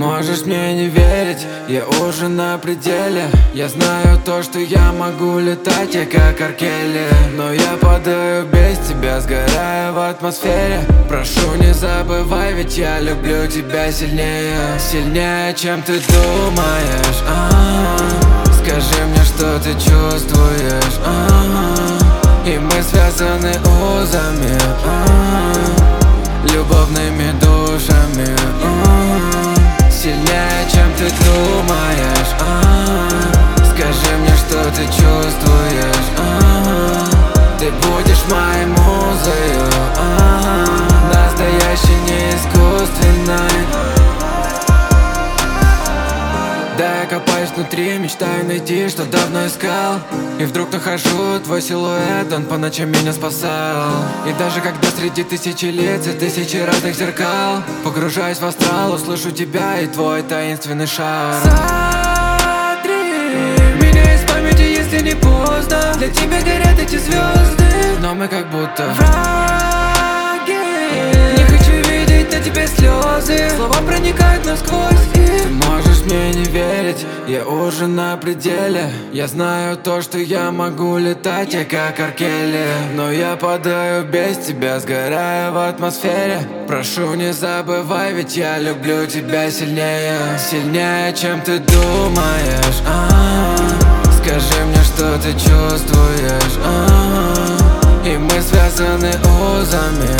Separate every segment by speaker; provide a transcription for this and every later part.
Speaker 1: можешь мне не верить, я уже на пределе. Я знаю то, что я могу летать, я как Аркели. Но я падаю без тебя, сгораю в атмосфере. Прошу, не забывай, ведь я люблю тебя сильнее. Сильнее, чем ты думаешь. Скажи мне, что ты чувствуешь. И мы связаны узами, любовными душами. Сильнее, чем ты думаешь. Скажи мне, что ты чувствуешь. Ты будешь моей музою, настоящей, не искусственной. Да, я копаюсь внутри, мечтаю найти, что давно искал. И вдруг нахожу твой силуэт, он по ночам меня спасал. И даже когда среди тысячи лиц и тысячи разных зеркал погружаюсь в астрал, услышу тебя и твой таинственный шар. Сотри меня из памяти, если не поздно. Для тебя горят эти звезды, но мы как будто враги. Не хочу видеть на тебе слезы, слова проникают насквозь. Ты можешь мне не верить, я уже на пределе. Я знаю то, что я могу летать, я как Аркели. Но я падаю без тебя, сгораю в атмосфере. Прошу, не забывай, ведь я люблю тебя сильнее. Сильнее, чем ты думаешь. Скажи мне, что ты чувствуешь. И мы связаны узами,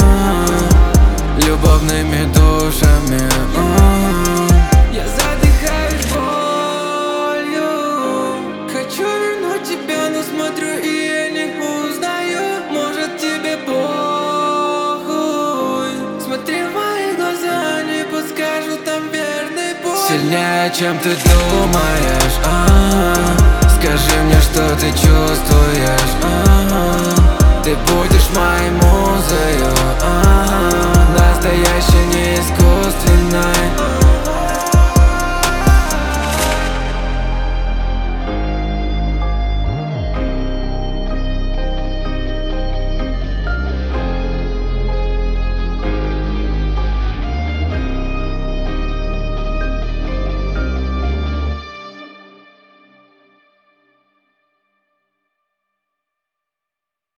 Speaker 1: любовными душами. Я задыхаюсь болью, хочу вернуть тебя, но смотрю и я не узнаю. Может, тебе похуй? Смотри в мои глаза, не подскажут там верный путь. Сильнее, чем ты думаешь. Скажи мне, что ты чувствуешь. Ты будешь моей музою,